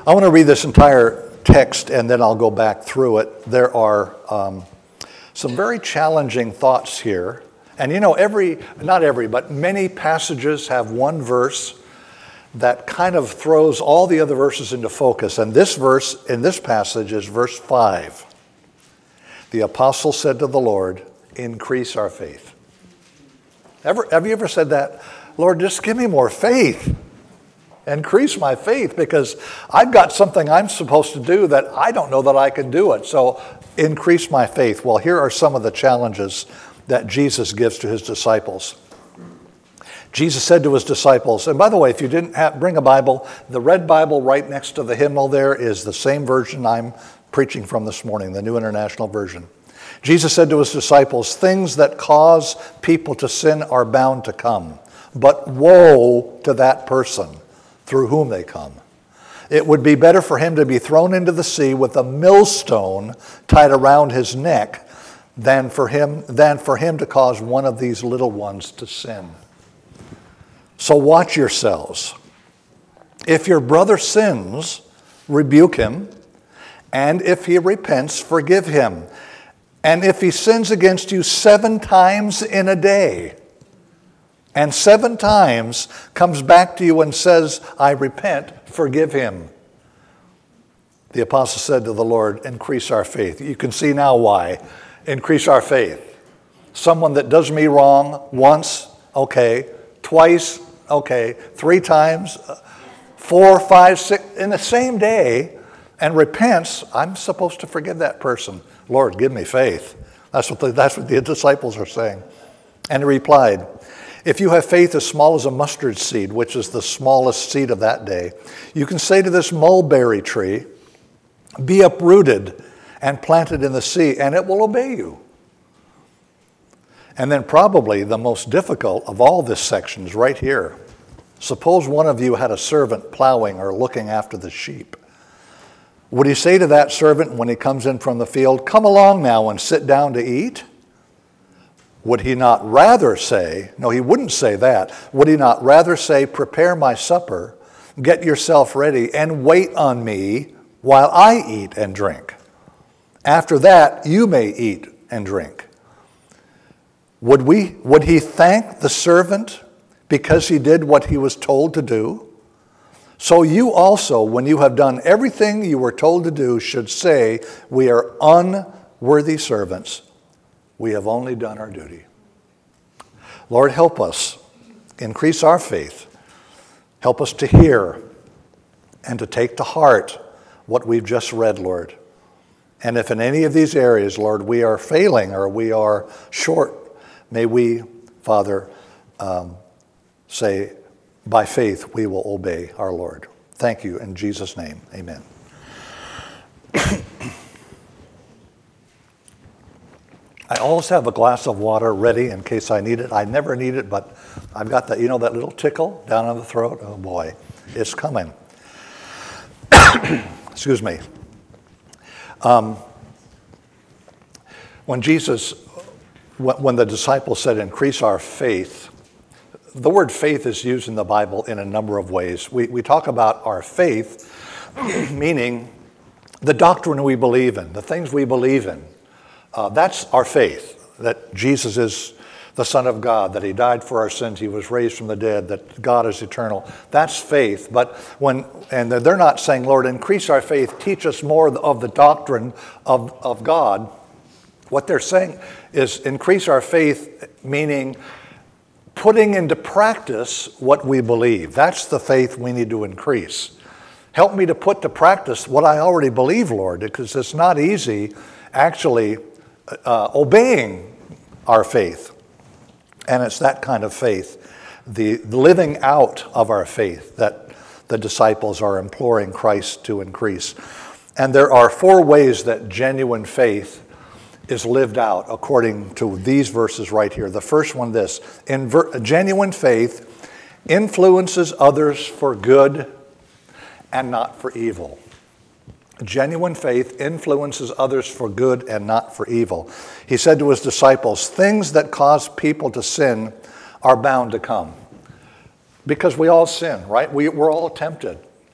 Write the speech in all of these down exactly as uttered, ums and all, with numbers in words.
I want to read this entire text and then I'll go back through it. There are um, some very challenging thoughts here. And you know, every, not every, but many passages have one verse that kind of throws all the other verses into focus. And this verse in this passage is verse five. The apostle said to the Lord, increase our faith. Ever, have you ever said that? Lord, just give me more faith. Increase my faith, because I've got something I'm supposed to do that I don't know that I can do it. So increase my faith. Well, here are some of the challenges that Jesus gives to his disciples. Jesus said to his disciples, and by the way, if you didn't have, bring a Bible, the red Bible right next to the hymnal there is the same version I'm preaching from this morning, the New International Version. Jesus said to his disciples, things that cause people to sin are bound to come, but woe to that person through whom they come. It would be better for him to be thrown into the sea with a millstone tied around his neck than for him, than for him to cause one of these little ones to sin. So watch yourselves. If your brother sins, rebuke him, and if he repents, forgive him. And if he sins against you seven times in a day, and seven times comes back to you and says, I repent, forgive him. The apostle said to the Lord, increase our faith. You can see now why. Increase our faith. Someone that does me wrong once, okay. Twice, okay. Three times, four, five, six, in the same day, and repents, I'm supposed to forgive that person. Lord, give me faith. That's what the, that's what the disciples are saying. And he replied, if you have faith as small as a mustard seed, which is the smallest seed of that day, you can say to this mulberry tree, be uprooted and planted in the sea, and it will obey you. And then probably the most difficult of all this section is right here. Suppose one of you had a servant plowing or looking after the sheep. Would he say to that servant when he comes in from the field, come along now and sit down to eat? Would he not rather say, no, he wouldn't say that. Would he not rather say, prepare my supper, get yourself ready, and wait on me while I eat and drink? After that, you may eat and drink. Would we, would he thank the servant because he did what he was told to do? So you also, when you have done everything you were told to do, should say, we are unworthy servants. We have only done our duty. Lord, help us. Increase our faith. Help us to hear and to take to heart what we've just read, Lord. And if in any of these areas, Lord, we are failing or we are short, may we, Father, um, say, by faith we will obey our Lord. Thank you in Jesus' name. Amen. I always have a glass of water ready in case I need it. I never need it, but I've got that, you know, that little tickle down on the throat? Oh boy, it's coming. Excuse me. Um, when Jesus, when the disciples said, increase our faith, the word faith is used in the Bible in a number of ways. We, we talk about our faith, meaning the doctrine we believe in, the things we believe in. Uh, that's our faith, that Jesus is the Son of God, that he died for our sins, he was raised from the dead, that God is eternal. That's faith. But when, and they're not saying, Lord, increase our faith, teach us more of the doctrine of, of God. What they're saying is increase our faith, meaning putting into practice what we believe. That's the faith we need to increase. Help me to put to practice what I already believe, Lord, because it's not easy actually uh, obeying our faith. And it's that kind of faith, the living out of our faith, that the disciples are imploring Christ to increase. And there are four ways that genuine faith is lived out according to these verses right here. The first one, this, Inver- genuine faith influences others for good and not for evil. Genuine faith influences others for good and not for evil. He said to his disciples, things that cause people to sin are bound to come. Because we all sin, right? We, we're all tempted.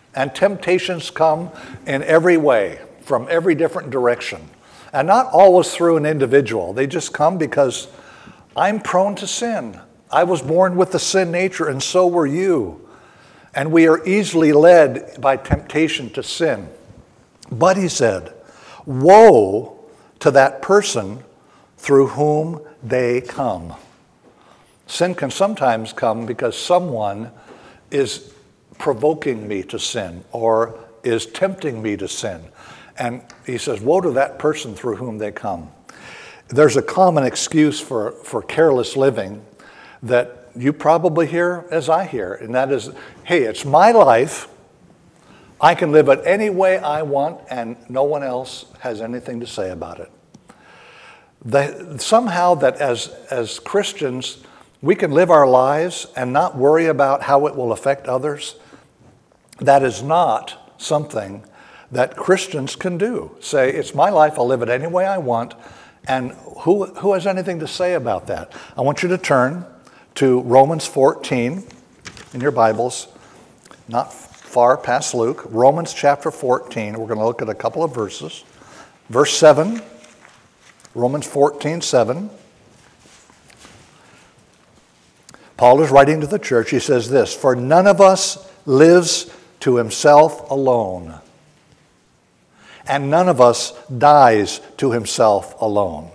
And temptations come in every way, from every different direction. And not always through an individual. They just come because I'm prone to sin. I was born with the sin nature, and so were you. And we are easily led by temptation to sin. But he said, woe to that person through whom they come. Sin can sometimes come because someone is provoking me to sin or is tempting me to sin. And he says, woe to that person through whom they come. There's a common excuse for, for careless living that you probably hear as I hear, and that is, hey, it's my life. I can live it any way I want, and no one else has anything to say about it. The, somehow that as, as Christians, we can live our lives and not worry about how it will affect others. That is not something that Christians can do. Say, it's my life, I'll live it any way I want, and who, who has anything to say about that? I want you to turn to Romans fourteen in your Bibles, not far past Luke. Romans chapter fourteen, we're going to look at a couple of verses. Verse seven, Romans fourteen, seven. Paul is writing to the church. He says this, for none of us lives to himself alone, and none of us dies to himself alone.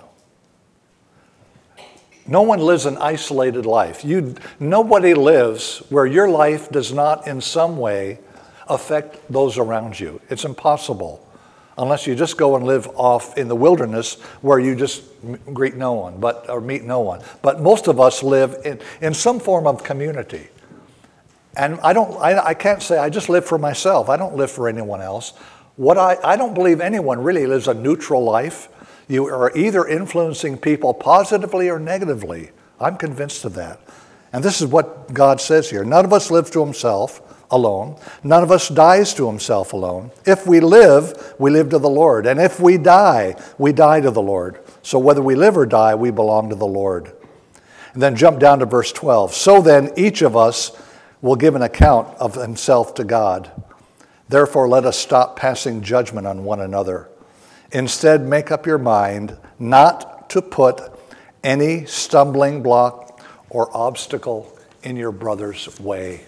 No one lives an isolated life. You, nobody lives where your life does not in some way affect those around you. It's impossible unless you just go and live off in the wilderness where you just greet no one, but or meet no one. But most of us live in, in some form of community. And I don't, I, I can't say I just live for myself. I don't live for anyone else. What I, I don't believe anyone really lives a neutral life. You are either influencing people positively or negatively. I'm convinced of that. And this is what God says here. None of us lives to himself alone. None of us dies to himself alone. If we live, we live to the Lord. And if we die, we die to the Lord. So whether we live or die, we belong to the Lord. And then jump down to verse twelve. So then each of us will give an account of himself to God. Therefore, let us stop passing judgment on one another. Instead, make up your mind not to put any stumbling block or obstacle in your brother's way.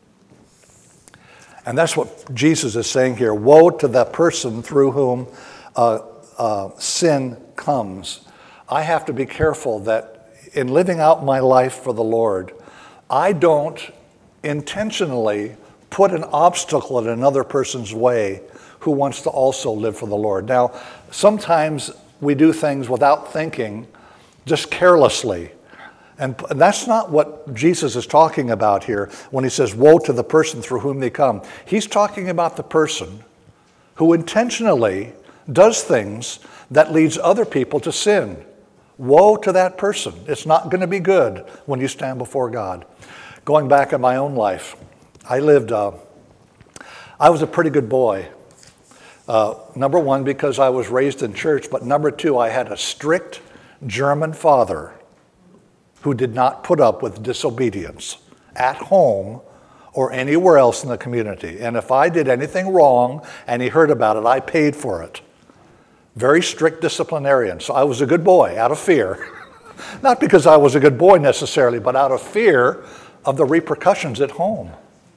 And that's what Jesus is saying here. Woe to the person through whom uh, uh, sin comes. I have to be careful that in living out my life for the Lord, I don't intentionally put an obstacle in another person's way who wants to also live for the Lord. Now, sometimes we do things without thinking, just carelessly. And that's not what Jesus is talking about here when he says, woe to the person through whom they come. He's talking about the person who intentionally does things that leads other people to sin. Woe to that person. It's not going to be good when you stand before God. Going back in my own life, I lived, uh, I was a pretty good boy. Uh, number one, because I was raised in church, but number two, I had a strict German father who did not put up with disobedience at home or anywhere else in the community. And if I did anything wrong and he heard about it, I paid for it. Very strict disciplinarian. So I was a good boy out of fear. Not because I was a good boy necessarily, but out of fear of the repercussions at home.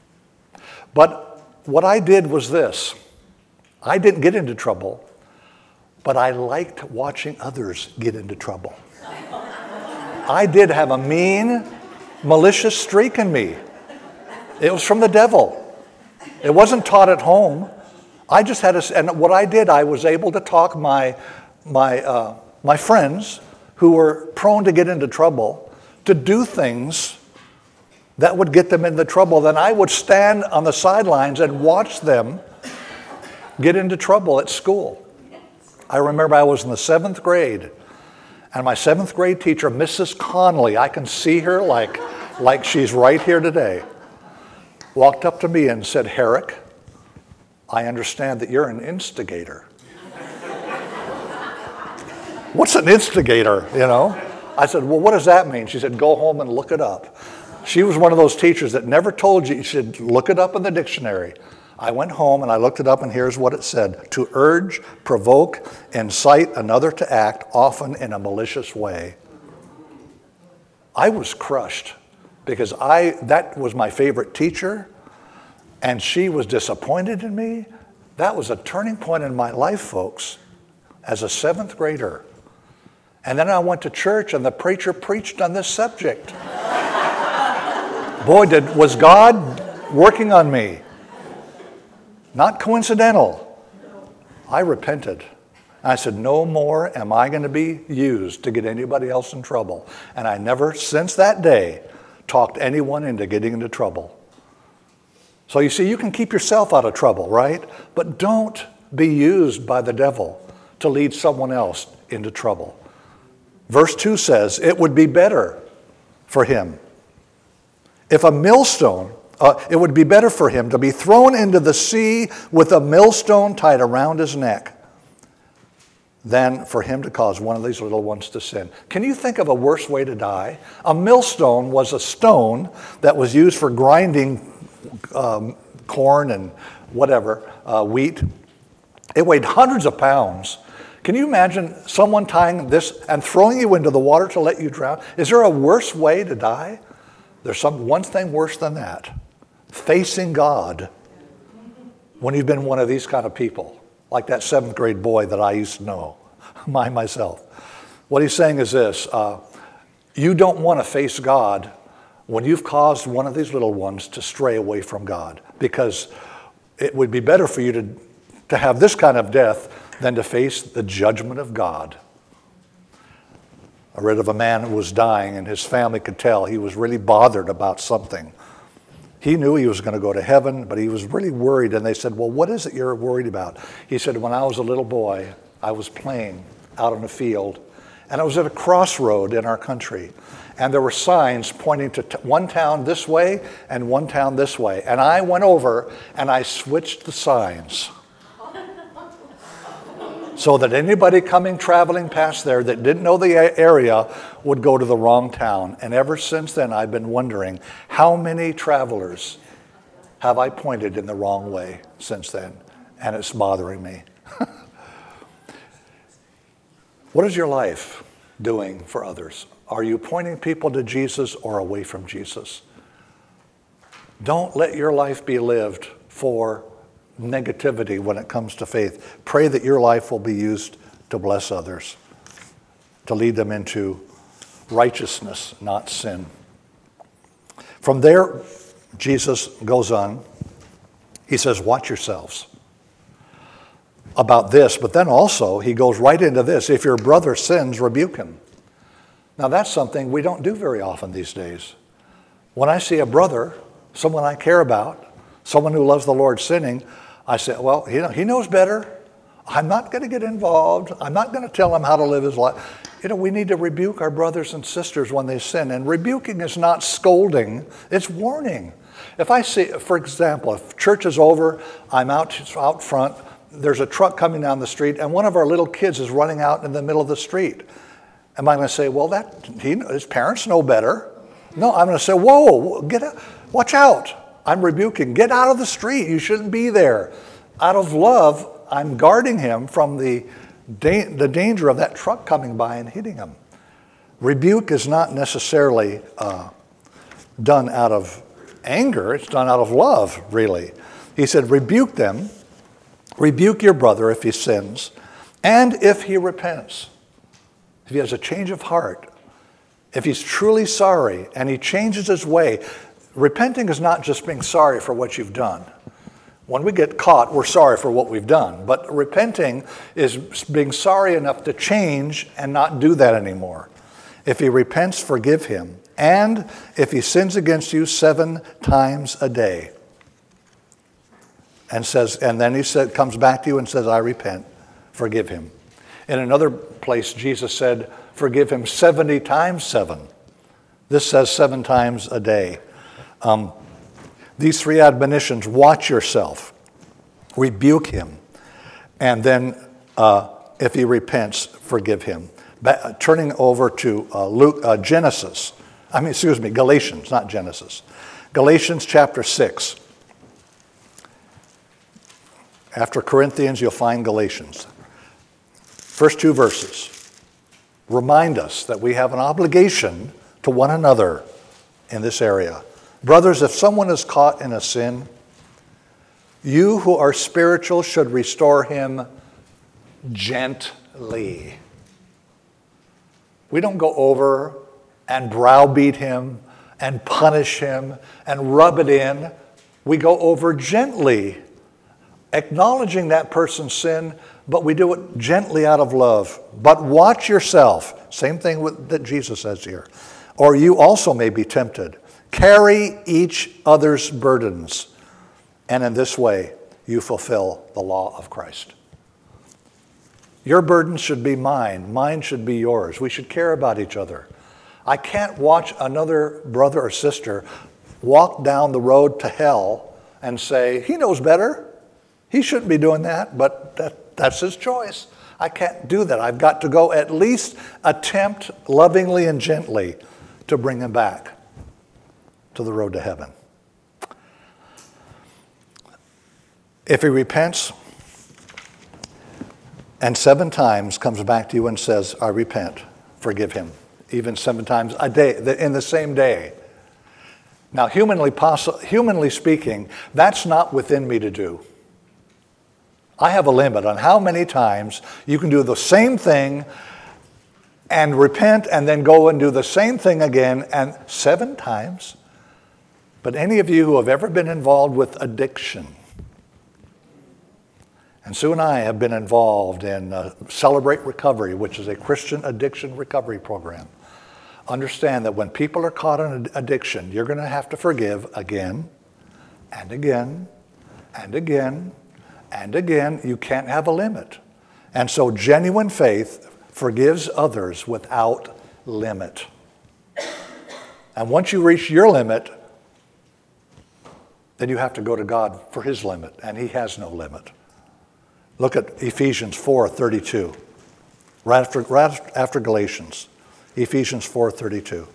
But what I did was this. I didn't get into trouble, but I liked watching others get into trouble. I did have a mean, malicious streak in me. It was from the devil. It wasn't taught at home. I just had a, and what I did, I was able to talk my, my, uh, my friends who were prone to get into trouble to do things that would get them into trouble. Then I would stand on the sidelines and watch them get into trouble at school. I remember I was in the seventh grade, and my seventh grade teacher, Missus Conley, I can see her like, like she's right here today, walked up to me and said, Herrick, I understand that you're an instigator. What's an instigator, you know? I said, well, what does that mean? She said, go home and look it up. She was one of those teachers that never told you, you should look it up in the dictionary. I went home and I looked it up, and here's what it said: to urge, provoke, incite another to act, often in a malicious way. I was crushed because I that was my favorite teacher, and she was disappointed in me. That was a turning point in my life, folks, as a seventh grader. And then I went to church, and the preacher preached on this subject. Boy, did was God working on me. Not coincidental. I repented. I said, no more am I going to be used to get anybody else in trouble. And I never, since that day, talked anyone into getting into trouble. So you see, you can keep yourself out of trouble, right? But don't be used by the devil to lead someone else into trouble. Verse two says, it would be better for him if a millstone Uh, it would be better for him to be thrown into the sea with a millstone tied around his neck than for him to cause one of these little ones to sin. Can you think of a worse way to die? A millstone was a stone that was used for grinding um, corn and whatever, uh, wheat. It weighed hundreds of pounds. Can you imagine someone tying this and throwing you into the water to let you drown? Is there a worse way to die? There's some one thing worse than that. Facing God when you've been one of these kind of people, like that seventh grade boy that I used to know, my myself. What he's saying is this, uh, you don't want to face God when you've caused one of these little ones to stray away from God, because it would be better for you to, to have this kind of death than to face the judgment of God. I read of a man who was dying, and his family could tell he was really bothered about something. He knew he was going to go to heaven, but he was really worried. And they said, well, what is it you're worried about? He said, when I was a little boy, I was playing out in a field, and I was at a crossroad in our country. And there were signs pointing to t- one town this way and one town this way. And I went over and I switched the signs so that anybody coming, traveling past there that didn't know the area would go to the wrong town. And ever since then, I've been wondering, how many travelers have I pointed in the wrong way since then? And it's bothering me. What is your life doing for others? Are you pointing people to Jesus or away from Jesus? Don't let your life be lived for negativity when it comes to faith. Pray that your life will be used to bless others, to lead them into righteousness, not sin. From there, Jesus goes on. He says, watch yourselves about this, but then also he goes right into this. If your brother sins, rebuke him. Now that's something we don't do very often these days. When I see a brother, someone I care about, someone who loves the Lord sinning, I say, well, you know, he knows better. I'm not going to get involved. I'm not going to tell him how to live his life. You know, we need to rebuke our brothers and sisters when they sin. And rebuking is not scolding, it's warning. If I see, for example, if church is over, I'm out, out front, there's a truck coming down the street, and one of our little kids is running out in the middle of the street. Am I going to say, well, that he, his parents know better? No, I'm going to say, whoa, get out, watch out. I'm rebuking. Get out of the street. You shouldn't be there. Out of love, I'm guarding him from the, da- the danger of that truck coming by and hitting him. Rebuke is not necessarily uh, done out of anger. It's done out of love, really. He said, rebuke them. Rebuke your brother if he sins, and if he repents. If he has a change of heart, if he's truly sorry and he changes his way. Repenting is not just being sorry for what you've done. When we get caught, we're sorry for what we've done. But repenting is being sorry enough to change and not do that anymore. If he repents, forgive him. And if he sins against you seven times a day, and says, and then he said, comes back to you and says, I repent, forgive him. In another place, Jesus said, forgive him seventy times seven. This says seven times a day. Um, these three admonitions, watch yourself, rebuke him, and then uh, if he repents, forgive him. Ba- turning over to uh, Luke, uh, Genesis, I mean, excuse me, Galatians, not Genesis. Galatians chapter six. After Corinthians, you'll find Galatians. First two verses remind us that we have an obligation to one another in this area. Brothers, if someone is caught in a sin, you who are spiritual should restore him gently. We don't go over and browbeat him and punish him and rub it in. We go over gently, acknowledging that person's sin, but we do it gently out of love. But watch yourself. Same thing with, that Jesus says here. Or you also may be tempted. Carry each other's burdens, and in this way you fulfill the law of Christ. Your burden should be mine. Mine should be yours. We should care about each other. I can't watch another brother or sister walk down the road to hell and say, he knows better. He shouldn't be doing that, but that, that's his choice. I can't do that. I've got to go at least attempt lovingly and gently to bring him back to the road to heaven. If he repents and seven times comes back to you and says, I repent, forgive him, even seven times a day, in the same day. Now, humanly, poss- humanly speaking, that's not within me to do. I have a limit on how many times you can do the same thing and repent and then go and do the same thing again, and seven times. But any of you who have ever been involved with addiction, and Sue and I have been involved in uh, Celebrate Recovery, which is a Christian addiction recovery program. Understand that when people are caught in addiction, you're going to have to forgive again and again and again and again. You can't have a limit. And so genuine faith forgives others without limit. And once you reach your limit, then you have to go to God for his limit, and he has no limit. Look at Ephesians four thirty-two, right after, right after Galatians. Ephesians four thirty-two.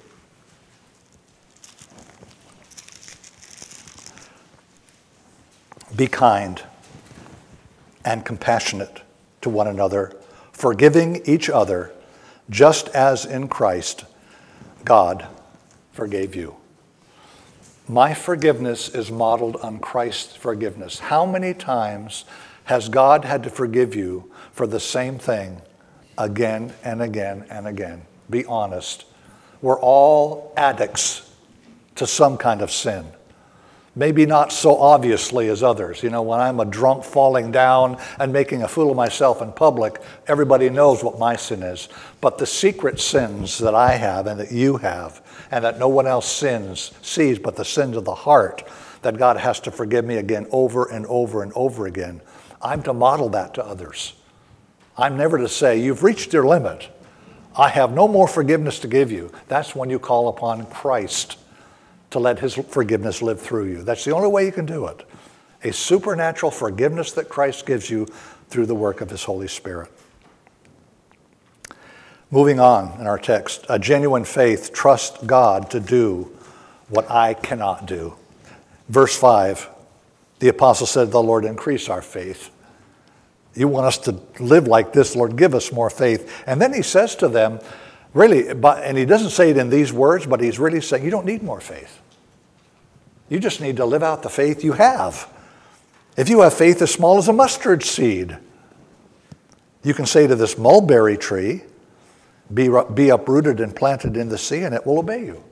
Be kind and compassionate to one another, forgiving each other, just as in Christ God forgave you. My forgiveness is modeled on Christ's forgiveness. How many times has God had to forgive you for the same thing again and again and again? Be honest. We're all addicts to some kind of sin. Maybe not so obviously as others. You know, when I'm a drunk falling down and making a fool of myself in public, everybody knows what my sin is. But the secret sins that I have and that you have and that no one else sins, sees but the sins of the heart that God has to forgive me again over and over and over again, I'm to model that to others. I'm never to say, you've reached your limit. I have no more forgiveness to give you. That's when you call upon Christ to let his forgiveness live through you. That's the only way you can do it. A supernatural forgiveness that Christ gives you through the work of his Holy Spirit. Moving on in our text, a genuine faith trusts God to do what I cannot do. Verse five, the apostle said, the Lord increase our faith. You want us to live like this, Lord, give us more faith. And then he says to them, really, and he doesn't say it in these words, but he's really saying, you don't need more faith. You just need to live out the faith you have. If you have faith as small as a mustard seed, you can say to this mulberry tree, be, be uprooted and planted in the sea, and it will obey you.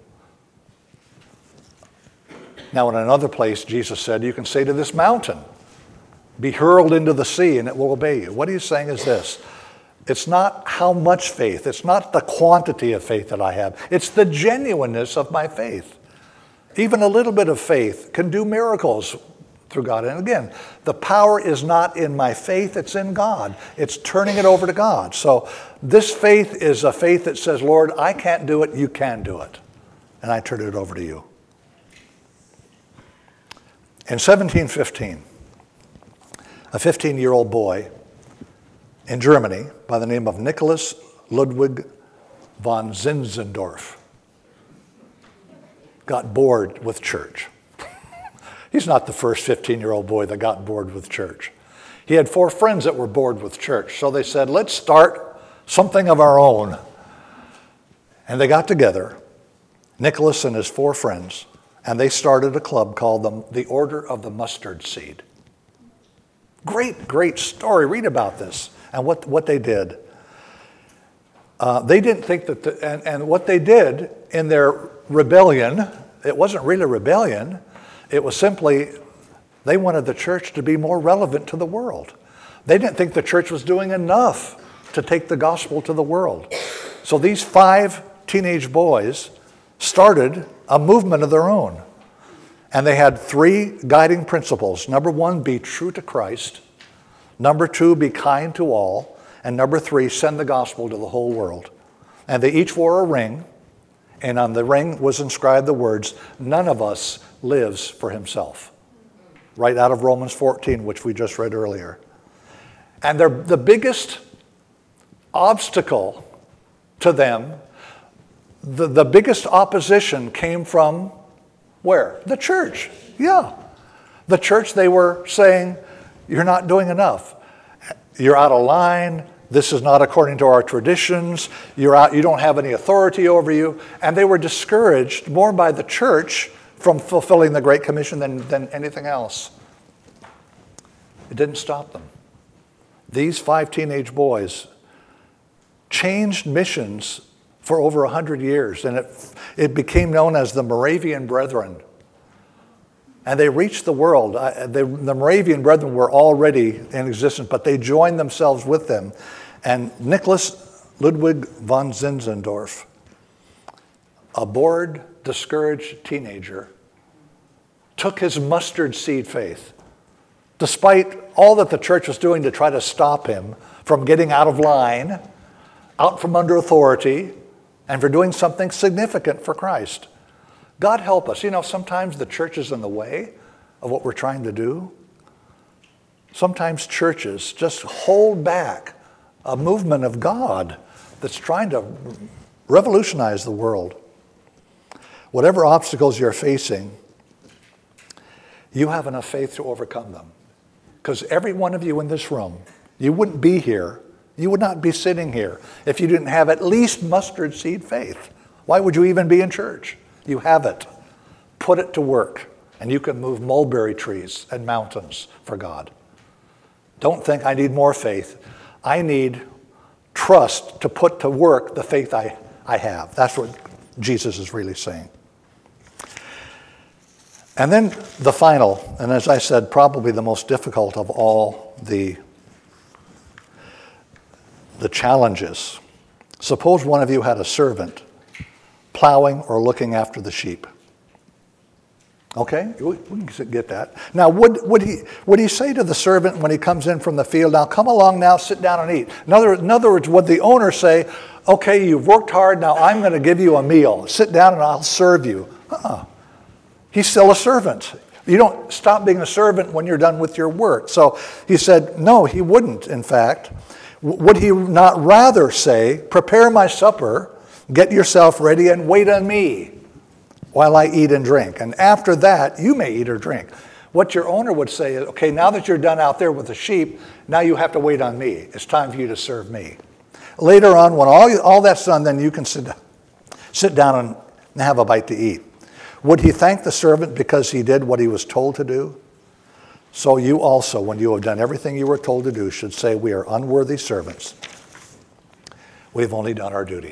Now, in another place, Jesus said, you can say to this mountain, be hurled into the sea, and it will obey you. What he's saying is this. It's not how much faith. It's not the quantity of faith that I have. It's the genuineness of my faith. Even a little bit of faith can do miracles through God. And again, the power is not in my faith, it's in God. It's turning it over to God. So this faith is a faith that says, Lord, I can't do it, you can do it. And I turn it over to you. In seventeen fifteen, a fifteen-year-old boy in Germany by the name of Nicholas Ludwig von Zinzendorf got bored with church. He's not the first fifteen-year-old boy that got bored with church. He had four friends that were bored with church. So they said, let's start something of our own. And they got together, Nicholas and his four friends, and they started a club called the, the Order of the Mustard Seed. Great, great story. Read about this and what, what they did. Uh, they didn't think that, the, and, and what they did in their rebellion, it wasn't really rebellion. It was simply they wanted the church to be more relevant to the world. They didn't think the church was doing enough to take the gospel to the world. So these five teenage boys started a movement of their own. And they had three guiding principles. Number one, be true to Christ. Number two, be kind to all. And number three, send the gospel to the whole world. And they each wore a ring, and on the ring was inscribed the words, none of us lives for himself. Right out of Romans fourteen, which we just read earlier. And their, the biggest obstacle to them, the, the biggest opposition came from where? The church. Yeah. The church, they were saying, you're not doing enough. You're out of line. This is not according to our traditions. You're out, you don't have any authority over you. And they were discouraged more by the church from fulfilling the Great Commission than, than anything else. It didn't stop them. These five teenage boys changed missions for over a hundred years, and it, it became known as the Moravian Brethren. And they reached the world. I, they, the Moravian Brethren were already in existence, but they joined themselves with them. And Nicholas Ludwig von Zinzendorf, a bored, discouraged teenager, took his mustard seed faith, despite all that the church was doing to try to stop him from getting out of line, out from under authority, and for doing something significant for Christ. God help us. You know, sometimes the church is in the way of what we're trying to do. Sometimes churches just hold back a movement of God that's trying to revolutionize the world. Whatever obstacles you're facing, you have enough faith to overcome them. Because every one of you in this room, you wouldn't be here, you would not be sitting here if you didn't have at least mustard seed faith. Why would you even be in church? You have it. Put it to work, and you can move mulberry trees and mountains for God. Don't think I need more faith. I need trust to put to work the faith I, I have. That's what Jesus is really saying. And then the final, and as I said, probably the most difficult of all the, the challenges. Suppose one of you had a servant plowing or looking after the sheep. Okay, we can get that. Now, would, would, he, would he say to the servant when he comes in from the field, now come along now, sit down and eat? In other, in other words, would the owner say, okay, you've worked hard, now I'm going to give you a meal. Sit down and I'll serve you. Uh-uh. He's still a servant. You don't stop being a servant when you're done with your work. So he said, no, he wouldn't, in fact. Would he not rather say, prepare my supper, get yourself ready, and wait on me while I eat and drink. And after that, you may eat or drink. What your owner would say is, okay, now that you're done out there with the sheep, now you have to wait on me. It's time for you to serve me. Later on, when all, all that's done, then you can sit, sit down and have a bite to eat. Would he thank the servant because he did what he was told to do? So you also, when you have done everything you were told to do, should say, we are unworthy servants. We've only done our duty.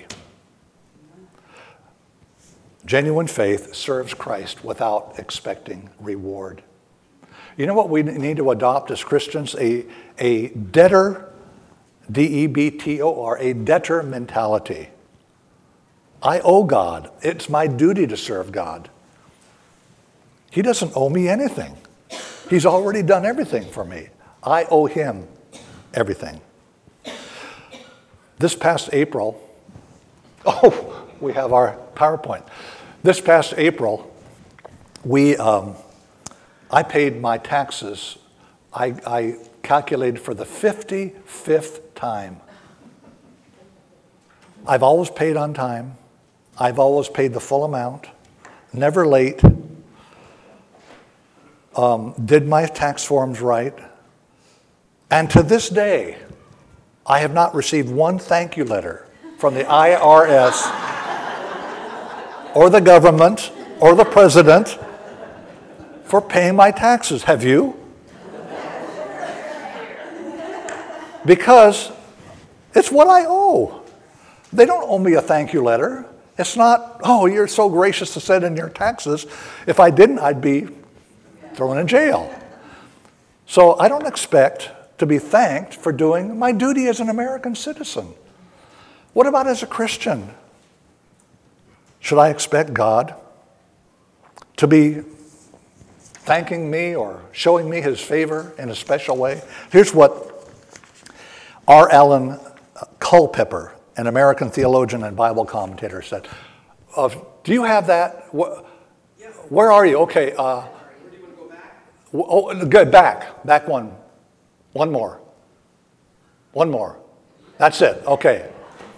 Genuine faith serves Christ without expecting reward. You know what we need to adopt as Christians? A, a debtor, D E B T O R, a debtor mentality. I owe God. It's my duty to serve God. He doesn't owe me anything. He's already done everything for me. I owe him everything. This past April, oh, we have our PowerPoint. This past April, we, um, I paid my taxes. I, I calculated for the fifty-fifth time. I've always paid on time. I've always paid the full amount, never late. Um, did my tax forms right. And to this day, I have not received one thank you letter from the I R S or the government or the president for paying my taxes. Have you? Because it's what I owe. They don't owe me a thank you letter. It's not, oh, you're so gracious to send in your taxes. If I didn't, I'd be thrown in jail. So I don't expect to be thanked for doing my duty as an American citizen. What about as a Christian? Should I expect God to be thanking me or showing me his favor in a special way? Here's what R. Allen Culpepper, an American theologian and Bible commentator, said. Uh, do you have that? Where are you? Okay. Uh, oh, good. Back. Back one. One more. One more. That's it. Okay.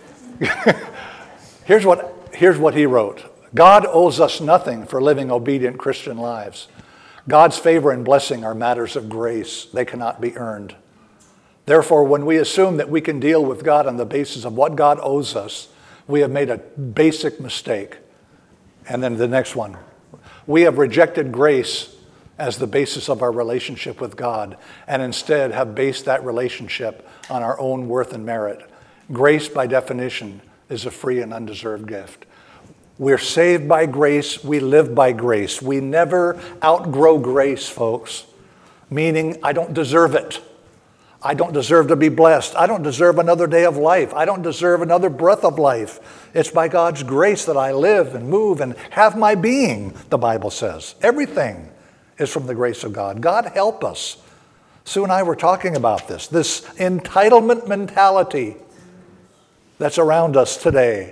here's what here's what he wrote. God owes us nothing for living obedient Christian lives. God's favor and blessing are matters of grace. They cannot be earned. Therefore, when we assume that we can deal with God on the basis of what God owes us, we have made a basic mistake. And then the next one. We have rejected grace as the basis of our relationship with God, and instead have based that relationship on our own worth and merit. Grace, by definition, is a free and undeserved gift. We're saved by grace, we live by grace. We never outgrow grace, folks, meaning I don't deserve it. I don't deserve to be blessed. I don't deserve another day of life. I don't deserve another breath of life. It's by God's grace that I live and move and have my being, the Bible says. Everything is from the grace of God. God help us. Sue and I were talking about this, this entitlement mentality that's around us today.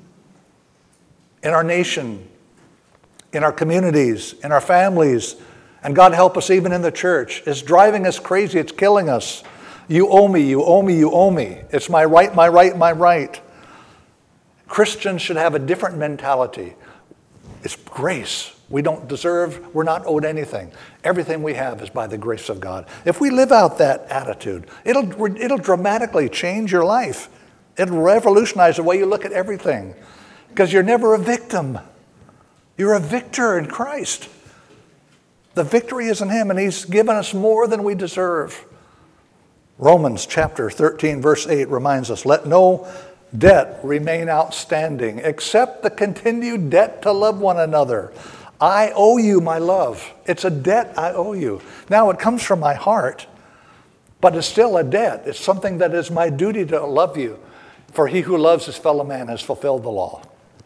In our nation, in our communities, in our families, and God help us even in the church. It's driving us crazy. It's killing us. You owe me, you owe me, you owe me. It's my right, my right, my right. Christians should have a different mentality. It's grace. We don't deserve, we're not owed anything. Everything we have is by the grace of God. If we live out that attitude, it'll, it'll dramatically change your life. It'll revolutionize the way you look at everything. Because you're never a victim. You're a victor in Christ. The victory is in him, and he's given us more than we deserve. Romans chapter thirteen, verse eight reminds us, let no debt remain outstanding except the continued debt to love one another. I owe you my love. It's a debt I owe you. Now it comes from my heart, but it's still a debt. It's something that is my duty to love you. For he who loves his fellow man has fulfilled the law.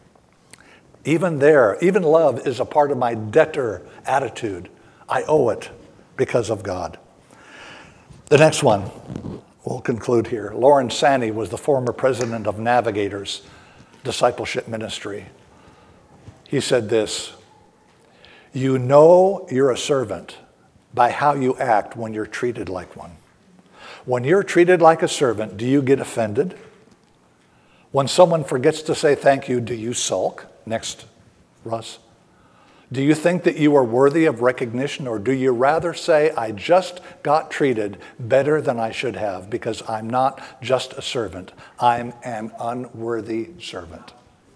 Even there, even love is a part of my debtor attitude. I owe it because of God. The next one, we'll conclude here. Lawrence Sanney was the former president of Navigators Discipleship Ministry. He said this, you know you're a servant by how you act when you're treated like one. When you're treated like a servant, do you get offended? When someone forgets to say thank you, do you sulk? Next, Russ. Do you think that you are worthy of recognition, or do you rather say, I just got treated better than I should have because I'm not just a servant, I'm an unworthy servant?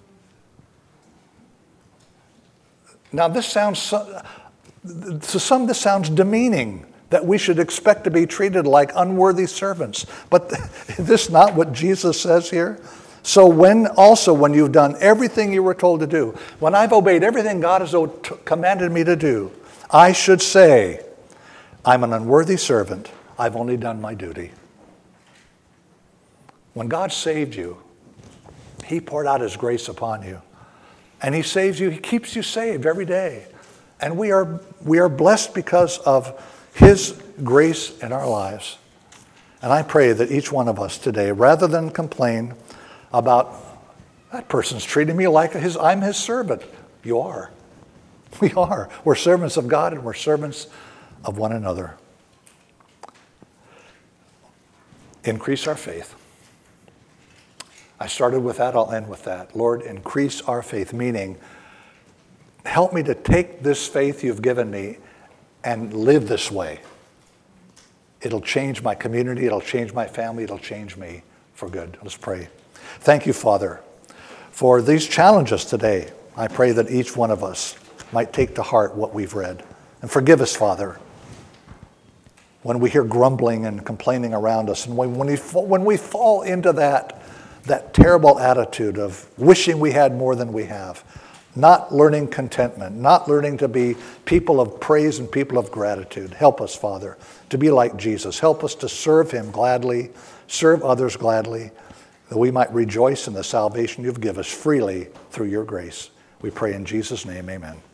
Now this sounds, to some this sounds demeaning, that we should expect to be treated like unworthy servants. But is this not what Jesus says here? So when also when you've done everything you were told to do, when I've obeyed everything God has commanded me to do, I should say, I'm an unworthy servant. I've only done my duty. When God saved you, he poured out his grace upon you. And he saves you, he keeps you saved every day. And we are, we are blessed because of his grace in our lives. And I pray that each one of us today, rather than complain about that person's treating me like his, I'm his servant. You are. We are. We're servants of God and we're servants of one another. Increase our faith. I started with that, I'll end with that. Lord, increase our faith, meaning help me to take this faith you've given me and live this way. It'll change my community. It'll change my family. It'll change me for good. Let's pray. Thank you, Father, for these challenges today. I pray that each one of us might take to heart what we've read. And forgive us, Father, when we hear grumbling and complaining around us, and when, when, we, when we fall into that, that terrible attitude of wishing we had more than we have, not learning contentment, not learning to be people of praise and people of gratitude. Help us, Father, to be like Jesus. Help us to serve him gladly, serve others gladly, that we might rejoice in the salvation you've given us freely through your grace. We pray in Jesus' name, amen.